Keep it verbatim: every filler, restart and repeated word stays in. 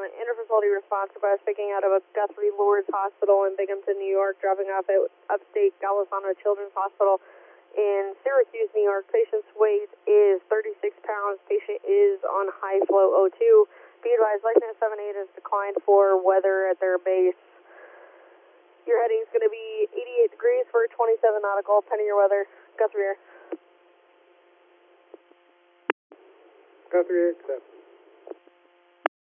interfacility response request picking out of a Guthrie Lourdes Hospital in Binghamton, New York, dropping off at upstate Golisano Children's Hospital in Syracuse, New York. Patient's weight is thirty-six pounds. Patient is on high flow O two. Be advised, Lieutenant seven eight has declined for weather at their base. Your heading is going to be eighty-eight degrees for twenty-seven nautical, pending your weather. Guthrie Air. Guthrie Air, accept.